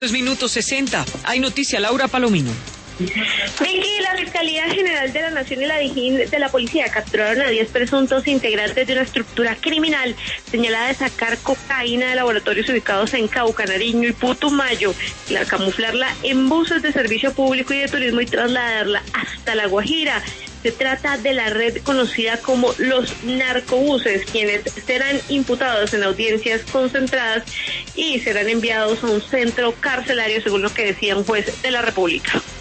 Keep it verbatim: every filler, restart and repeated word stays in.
Minutos sesenta. Hay noticia, Laura Palomino. Vicky, la Fiscalía General de la Nación y la Dijín de la Policía capturaron a diez presuntos integrantes de una estructura criminal señalada de sacar cocaína de laboratorios ubicados en Cauca, Nariño y Putumayo, y la camuflarla en buses de servicio público y de turismo y trasladarla hasta La Guajira. Se trata de la red conocida como los narcobuses, quienes serán imputados en audiencias concentradas y serán enviados a un centro carcelario, según lo que decía un juez de la República.